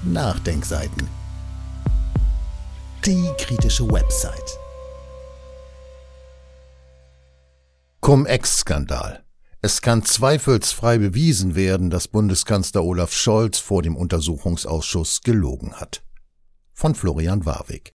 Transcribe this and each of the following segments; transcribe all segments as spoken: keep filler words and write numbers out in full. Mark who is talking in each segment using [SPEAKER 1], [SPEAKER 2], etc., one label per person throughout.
[SPEAKER 1] Nachdenkseiten. Die kritische Website. Cum-Ex-Skandal. Es kann zweifelsfrei bewiesen werden, dass Bundeskanzler Olaf Scholz vor dem Untersuchungsausschuss gelogen hat. Von Florian Warwick.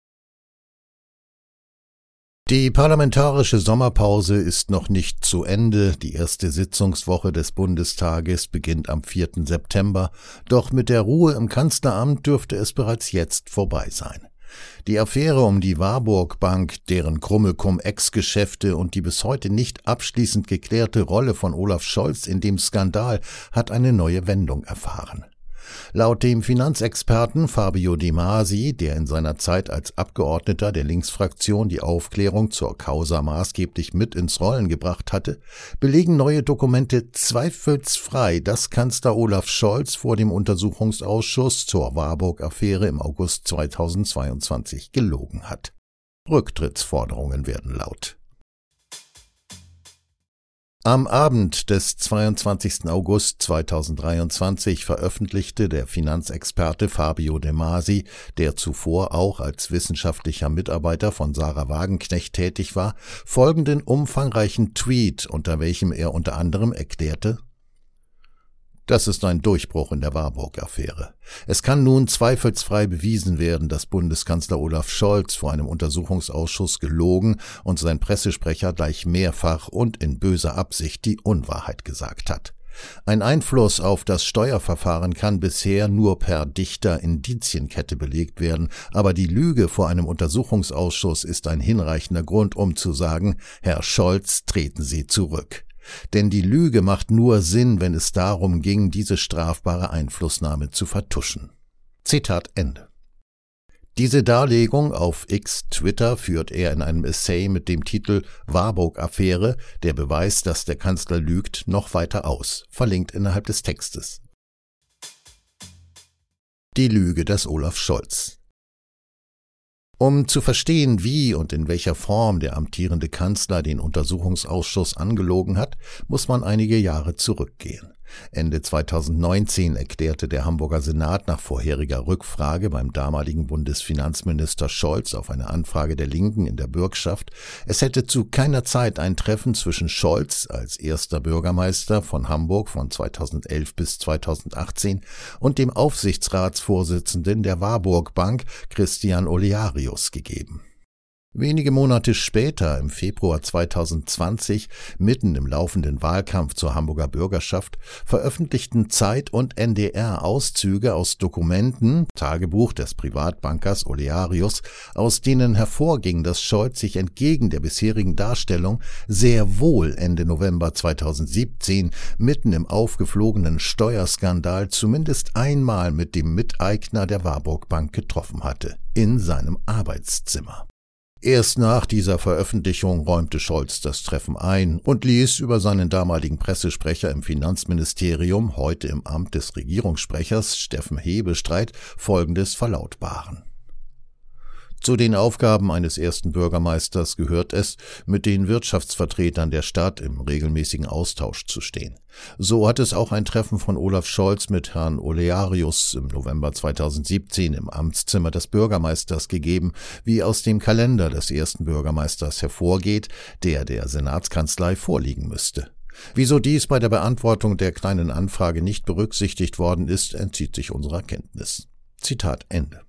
[SPEAKER 1] Die parlamentarische Sommerpause ist noch nicht zu Ende. Die erste Sitzungswoche des Bundestages beginnt am vierten September. Doch mit der Ruhe im Kanzleramt dürfte es bereits jetzt vorbei sein. Die Affäre um die Warburg Bank, deren krumme Cum-Ex-Geschäfte und die bis heute nicht abschließend geklärte Rolle von Olaf Scholz in dem Skandal hat eine neue Wendung erfahren. Laut dem Finanzexperten Fabio De Masi, der in seiner Zeit als Abgeordneter der Linksfraktion die Aufklärung zur Causa maßgeblich mit ins Rollen gebracht hatte, belegen neue Dokumente zweifelsfrei, dass Kanzler Olaf Scholz vor dem Untersuchungsausschuss zur Warburg-Affäre im August zweitausendzweiundzwanzig gelogen hat. Rücktrittsforderungen werden laut. Am Abend des zweiundzwanzigsten August zweitausenddreiundzwanzig veröffentlichte der Finanzexperte Fabio De Masi, der zuvor auch als wissenschaftlicher Mitarbeiter von Sarah Wagenknecht tätig war, folgenden umfangreichen Tweet, unter welchem er unter anderem erklärte: Das ist ein Durchbruch in der Warburg-Affäre. Es kann nun zweifelsfrei bewiesen werden, dass Bundeskanzler Olaf Scholz vor einem Untersuchungsausschuss gelogen und sein Pressesprecher gleich mehrfach und in böser Absicht die Unwahrheit gesagt hat. Ein Einfluss auf das Steuerverfahren kann bisher nur per dichter Indizienkette belegt werden, aber die Lüge vor einem Untersuchungsausschuss ist ein hinreichender Grund, um zu sagen: Herr Scholz, treten Sie zurück. Denn die Lüge macht nur Sinn, wenn es darum ging, diese strafbare Einflussnahme zu vertuschen. Zitat Ende. Diese Darlegung auf X Twitter führt er in einem Essay mit dem Titel Warburg-Affäre, der Beweis, dass der Kanzler lügt, noch weiter aus, verlinkt innerhalb des Textes. Die Lüge des Olaf Scholz. Um zu verstehen, wie und in welcher Form der amtierende Kanzler den Untersuchungsausschuss angelogen hat, muss man einige Jahre zurückgehen. Ende zweitausendneunzehn erklärte der Hamburger Senat nach vorheriger Rückfrage beim damaligen Bundesfinanzminister Scholz auf eine Anfrage der Linken in der Bürgschaft, es hätte zu keiner Zeit ein Treffen zwischen Scholz als erster Bürgermeister von Hamburg von zweitausendelf bis zweitausendachtzehn und dem Aufsichtsratsvorsitzenden der Warburg Bank, Christian Olearius, gegeben. Wenige Monate später, im Februar zweitausendzwanzig, mitten im laufenden Wahlkampf zur Hamburger Bürgerschaft, veröffentlichten Zeit und N D R Auszüge aus Dokumenten, Tagebuch des Privatbankers Olearius, aus denen hervorging, dass Scholz sich entgegen der bisherigen Darstellung sehr wohl Ende November zweitausendsiebzehn mitten im aufgeflogenen Steuerskandal zumindest einmal mit dem Miteigner der Warburg Bank getroffen hatte, in seinem Arbeitszimmer. Erst nach dieser Veröffentlichung räumte Scholz das Treffen ein und ließ über seinen damaligen Pressesprecher im Finanzministerium, heute im Amt des Regierungssprechers Steffen Hebestreit, Folgendes verlautbaren: Zu den Aufgaben eines ersten Bürgermeisters gehört es, mit den Wirtschaftsvertretern der Stadt im regelmäßigen Austausch zu stehen. So hat es auch ein Treffen von Olaf Scholz mit Herrn Olearius im November zweitausendsiebzehn im Amtszimmer des Bürgermeisters gegeben, wie aus dem Kalender des ersten Bürgermeisters hervorgeht, der der Senatskanzlei vorliegen müsste. Wieso dies bei der Beantwortung der kleinen Anfrage nicht berücksichtigt worden ist, entzieht sich unserer Kenntnis. Zitat Ende.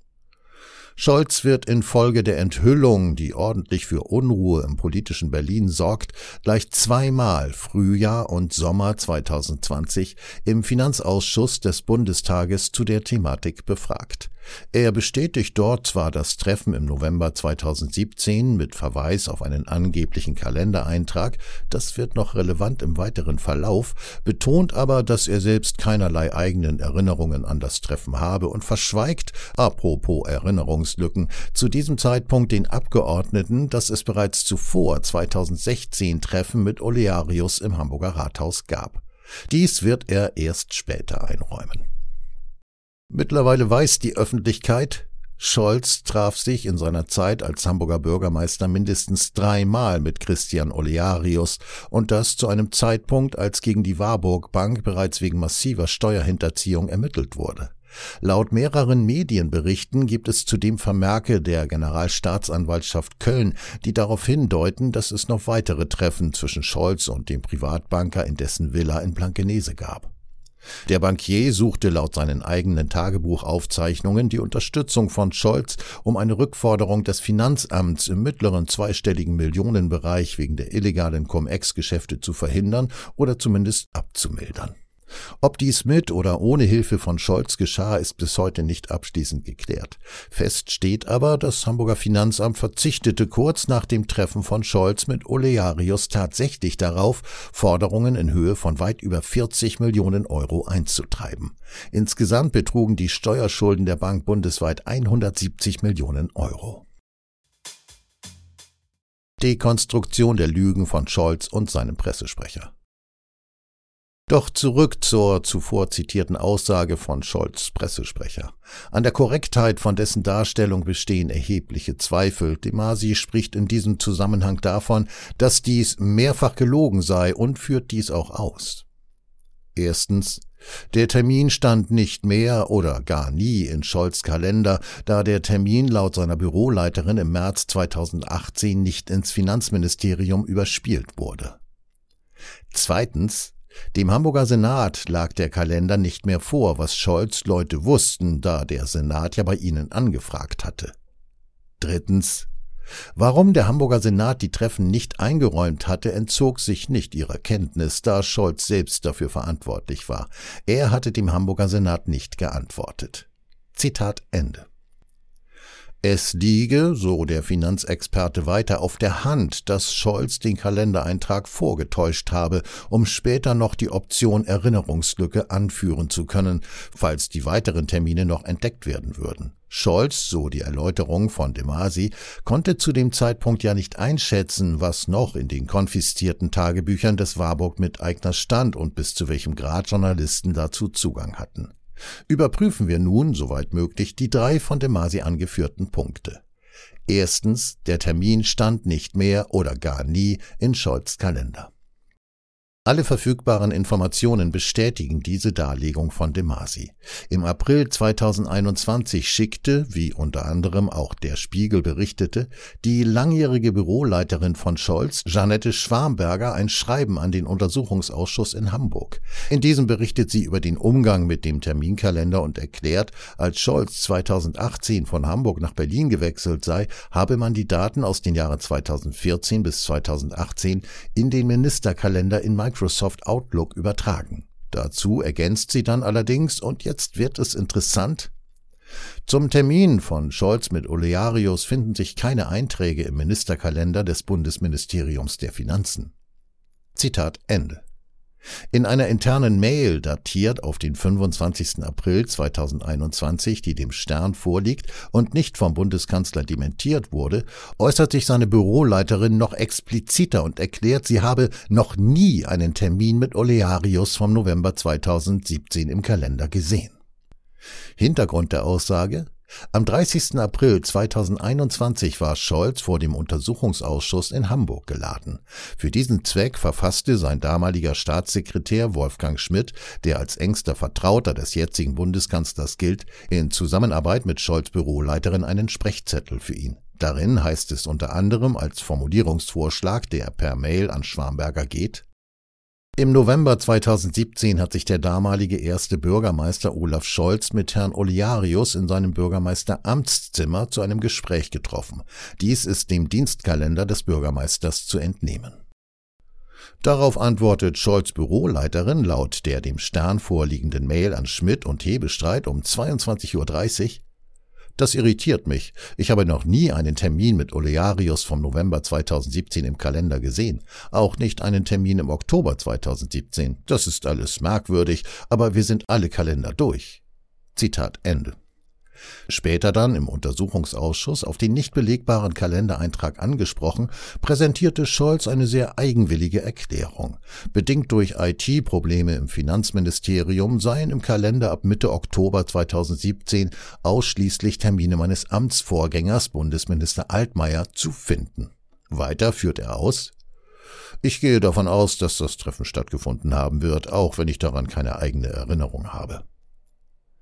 [SPEAKER 1] Scholz wird infolge der Enthüllung, die ordentlich für Unruhe im politischen Berlin sorgt, gleich zweimal Frühjahr und Sommer zweitausendzwanzig im Finanzausschuss des Bundestages zu der Thematik befragt. Er bestätigt dort zwar das Treffen im November zweitausendsiebzehn mit Verweis auf einen angeblichen Kalendereintrag, das wird noch relevant im weiteren Verlauf, betont aber, dass er selbst keinerlei eigenen Erinnerungen an das Treffen habe und verschweigt, apropos Erinnerungslücken, zu diesem Zeitpunkt den Abgeordneten, dass es bereits zuvor zweitausendsechzehn Treffen mit Olearius im Hamburger Rathaus gab. Dies wird er erst später einräumen. Mittlerweile weiß die Öffentlichkeit, Scholz traf sich in seiner Zeit als Hamburger Bürgermeister mindestens dreimal mit Christian Olearius und das zu einem Zeitpunkt, als gegen die Warburg Bank bereits wegen massiver Steuerhinterziehung ermittelt wurde. Laut mehreren Medienberichten gibt es zudem Vermerke der Generalstaatsanwaltschaft Köln, die darauf hindeuten, dass es noch weitere Treffen zwischen Scholz und dem Privatbanker in dessen Villa in Blankenese gab. Der Bankier suchte laut seinen eigenen Tagebuchaufzeichnungen die Unterstützung von Scholz, um eine Rückforderung des Finanzamts im mittleren zweistelligen Millionenbereich wegen der illegalen Cum-Ex-Geschäfte zu verhindern oder zumindest abzumildern. Ob dies mit oder ohne Hilfe von Scholz geschah, ist bis heute nicht abschließend geklärt. Fest steht aber, das Hamburger Finanzamt verzichtete kurz nach dem Treffen von Scholz mit Olearius tatsächlich darauf, Forderungen in Höhe von weit über vierzig Millionen Euro einzutreiben. Insgesamt betrugen die Steuerschulden der Bank bundesweit hundertsiebzig Millionen Euro. Dekonstruktion der Lügen von Scholz und seinem Pressesprecher. Doch zurück zur zuvor zitierten Aussage von Scholz' Pressesprecher. An der Korrektheit von dessen Darstellung bestehen erhebliche Zweifel. De Masi spricht in diesem Zusammenhang davon, dass dies mehrfach gelogen sei und führt dies auch aus. Erstens: Der Termin stand nicht mehr oder gar nie in Scholz' Kalender, da der Termin laut seiner Büroleiterin im März zweitausendachtzehn nicht ins Finanzministerium überspielt wurde. Zweitens: Dem Hamburger Senat lag der Kalender nicht mehr vor, was Scholz' Leute wussten, da der Senat ja bei ihnen angefragt hatte. Drittens: Warum der Hamburger Senat die Treffen nicht eingeräumt hatte, entzog sich nicht ihrer Kenntnis, da Scholz selbst dafür verantwortlich war. Er hatte dem Hamburger Senat nicht geantwortet. Zitat Ende. Es liege, so der Finanzexperte weiter, auf der Hand, dass Scholz den Kalendereintrag vorgetäuscht habe, um später noch die Option Erinnerungslücke anführen zu können, falls die weiteren Termine noch entdeckt werden würden. Scholz, so die Erläuterung von de Masi, konnte zu dem Zeitpunkt ja nicht einschätzen, was noch in den konfiszierten Tagebüchern des Warburg-Miteigners stand und bis zu welchem Grad Journalisten dazu Zugang hatten. Überprüfen wir nun, soweit möglich, die drei von de Masi angeführten Punkte. Erstens: Der Termin stand nicht mehr oder gar nie in Scholz' Kalender. Alle verfügbaren Informationen bestätigen diese Darlegung von de Masi. Im April zweitausendeinundzwanzig schickte, wie unter anderem auch der Spiegel berichtete, die langjährige Büroleiterin von Scholz, Jeanette Schwamberger, ein Schreiben an den Untersuchungsausschuss in Hamburg. In diesem berichtet sie über den Umgang mit dem Terminkalender und erklärt, als Scholz zweitausendachtzehn von Hamburg nach Berlin gewechselt sei, habe man die Daten aus den Jahren zweitausendvierzehn bis zweitausendachtzehn in den Ministerkalender in Microsoft Outlook übertragen. Dazu ergänzt sie dann allerdings, und jetzt wird es interessant: Zum Termin von Scholz mit Olearius finden sich keine Einträge im Ministerkalender des Bundesministeriums der Finanzen. Zitat Ende. In einer internen Mail, datiert auf den fünfundzwanzigsten April zweitausendeinundzwanzig, die dem Stern vorliegt und nicht vom Bundeskanzler dementiert wurde, äußert sich seine Büroleiterin noch expliziter und erklärt, sie habe noch nie einen Termin mit Olearius vom November zweitausendsiebzehn im Kalender gesehen. Hintergrund der Aussage: Am dreißigsten April zweitausendeinundzwanzig war Scholz vor dem Untersuchungsausschuss in Hamburg geladen. Für diesen Zweck verfasste sein damaliger Staatssekretär Wolfgang Schmidt, der als engster Vertrauter des jetzigen Bundeskanzlers gilt, in Zusammenarbeit mit Scholz' Büroleiterin einen Sprechzettel für ihn. Darin heißt es unter anderem als Formulierungsvorschlag, der per Mail an Schwamberger geht: Im November zweitausendsiebzehn hat sich der damalige erste Bürgermeister Olaf Scholz mit Herrn Olearius in seinem Bürgermeisteramtszimmer zu einem Gespräch getroffen. Dies ist dem Dienstkalender des Bürgermeisters zu entnehmen. Darauf antwortet Scholz' Büroleiterin laut der dem Stern vorliegenden Mail an Schmidt und Hebestreit um zweiundzwanzig Uhr dreißig: Das irritiert mich. Ich habe noch nie einen Termin mit Olearius vom November zweitausendsiebzehn im Kalender gesehen. Auch nicht einen Termin im Oktober zweitausendsiebzehn. Das ist alles merkwürdig, aber wir sind alle Kalender durch. Zitat Ende. Später dann im Untersuchungsausschuss auf den nicht belegbaren Kalendereintrag angesprochen, präsentierte Scholz eine sehr eigenwillige Erklärung. Bedingt durch I T-Probleme im Finanzministerium seien im Kalender ab Mitte Oktober zweitausendsiebzehn ausschließlich Termine meines Amtsvorgängers Bundesminister Altmaier zu finden. Weiter führt er aus: Ich gehe davon aus, dass das Treffen stattgefunden haben wird, auch wenn ich daran keine eigene Erinnerung habe.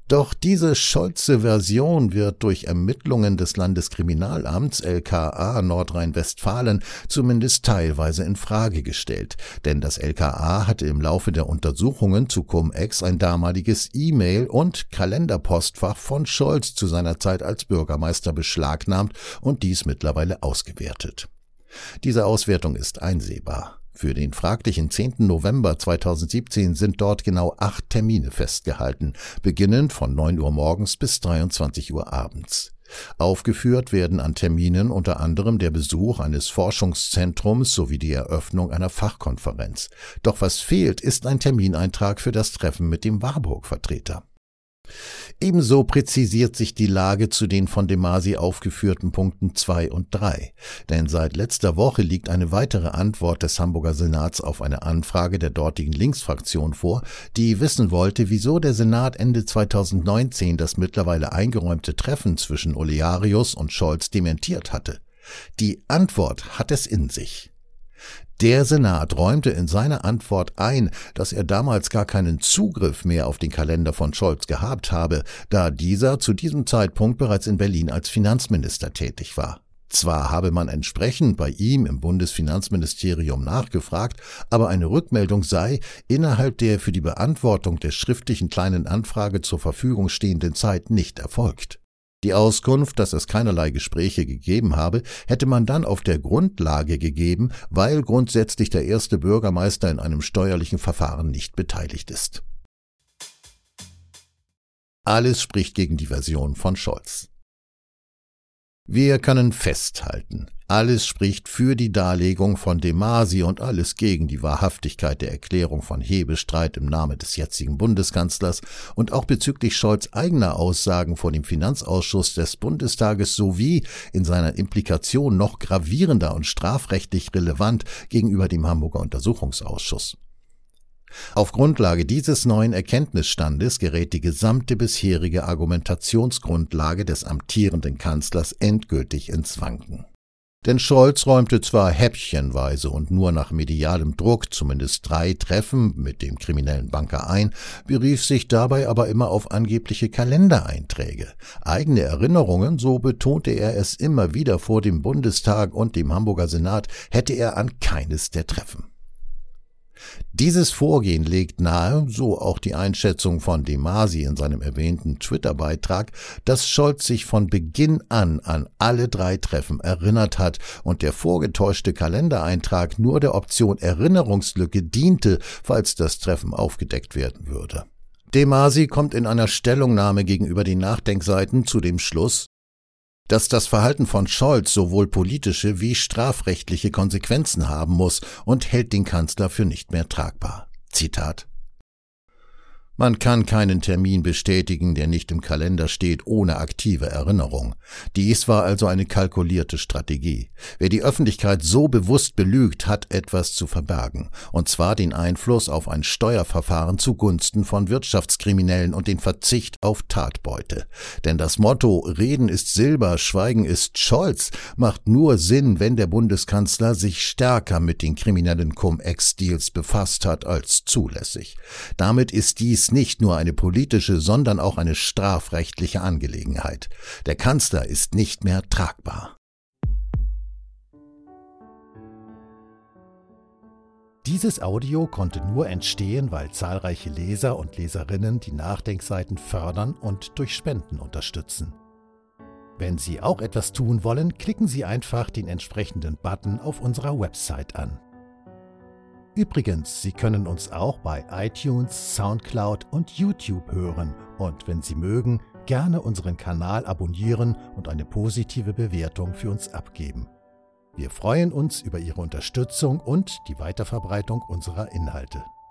[SPEAKER 1] Doch diese Scholze Version wird durch Ermittlungen des Landeskriminalamts L K A Nordrhein-Westfalen zumindest teilweise in Frage gestellt, denn das L K A hatte im Laufe der Untersuchungen zu Cum-Ex ein damaliges E-Mail- und Kalenderpostfach von Scholz zu seiner Zeit als Bürgermeister beschlagnahmt und dies mittlerweile ausgewertet. Diese Auswertung ist einsehbar. Für den fraglichen zehnten November zweitausendsiebzehn sind dort genau acht Termine festgehalten, beginnend von neun Uhr morgens bis dreiundzwanzig Uhr abends. Aufgeführt werden an Terminen unter anderem der Besuch eines Forschungszentrums sowie die Eröffnung einer Fachkonferenz. Doch was fehlt, ist ein Termineintrag für das Treffen mit dem Warburg-Vertreter. Ebenso präzisiert sich die Lage zu den von de Masi aufgeführten Punkten zwei und drei. Denn seit letzter Woche liegt eine weitere Antwort des Hamburger Senats auf eine Anfrage der dortigen Linksfraktion vor, die wissen wollte, wieso der Senat Ende zweitausendneunzehn das mittlerweile eingeräumte Treffen zwischen Olearius und Scholz dementiert hatte. Die Antwort hat es in sich. Der Senat räumte in seiner Antwort ein, dass er damals gar keinen Zugriff mehr auf den Kalender von Scholz gehabt habe, da dieser zu diesem Zeitpunkt bereits in Berlin als Finanzminister tätig war. Zwar habe man entsprechend bei ihm im Bundesfinanzministerium nachgefragt, aber eine Rückmeldung sei innerhalb der für die Beantwortung der schriftlichen kleinen Anfrage zur Verfügung stehenden Zeit nicht erfolgt. Die Auskunft, dass es keinerlei Gespräche gegeben habe, hätte man dann auf der Grundlage gegeben, weil grundsätzlich der erste Bürgermeister in einem steuerlichen Verfahren nicht beteiligt ist. Alles spricht gegen die Version von Scholz. Wir können festhalten, alles spricht für die Darlegung von de Masi und alles gegen die Wahrhaftigkeit der Erklärung von Hebestreit im Namen des jetzigen Bundeskanzlers und auch bezüglich Scholz' eigener Aussagen vor dem Finanzausschuss des Bundestages sowie in seiner Implikation noch gravierender und strafrechtlich relevant gegenüber dem Hamburger Untersuchungsausschuss. Auf Grundlage dieses neuen Erkenntnisstandes gerät die gesamte bisherige Argumentationsgrundlage des amtierenden Kanzlers endgültig ins Wanken. Denn Scholz räumte zwar häppchenweise und nur nach medialem Druck zumindest drei Treffen mit dem kriminellen Banker ein, berief sich dabei aber immer auf angebliche Kalendereinträge. Eigene Erinnerungen, so betonte er es immer wieder vor dem Bundestag und dem Hamburger Senat, hätte er an keines der Treffen. Dieses Vorgehen legt nahe, so auch die Einschätzung von de Masi in seinem erwähnten Twitter-Beitrag, dass Scholz sich von Beginn an an alle drei Treffen erinnert hat und der vorgetäuschte Kalendereintrag nur der Option Erinnerungslücke diente, falls das Treffen aufgedeckt werden würde. De Masi kommt in einer Stellungnahme gegenüber den Nachdenkseiten zu dem Schluss, dass das Verhalten von Scholz sowohl politische wie strafrechtliche Konsequenzen haben muss und hält den Kanzler für nicht mehr tragbar. Zitat: Man kann keinen Termin bestätigen, der nicht im Kalender steht, ohne aktive Erinnerung. Dies war also eine kalkulierte Strategie. Wer die Öffentlichkeit so bewusst belügt, hat etwas zu verbergen, und zwar den Einfluss auf ein Steuerverfahren zugunsten von Wirtschaftskriminellen und den Verzicht auf Tatbeute. Denn das Motto »Reden ist Silber, Schweigen ist Scholz« macht nur Sinn, wenn der Bundeskanzler sich stärker mit den kriminellen Cum-Ex-Deals befasst hat als zulässig. Damit ist dies nicht nur eine politische, sondern auch eine strafrechtliche Angelegenheit. Der Kanzler ist nicht mehr tragbar.
[SPEAKER 2] Dieses Audio konnte nur entstehen, weil zahlreiche Leser und Leserinnen die Nachdenkseiten fördern und durch Spenden unterstützen. Wenn Sie auch etwas tun wollen, klicken Sie einfach den entsprechenden Button auf unserer Website an. Übrigens, Sie können uns auch bei iTunes, Soundcloud und YouTube hören und wenn Sie mögen, gerne unseren Kanal abonnieren und eine positive Bewertung für uns abgeben. Wir freuen uns über Ihre Unterstützung und die Weiterverbreitung unserer Inhalte.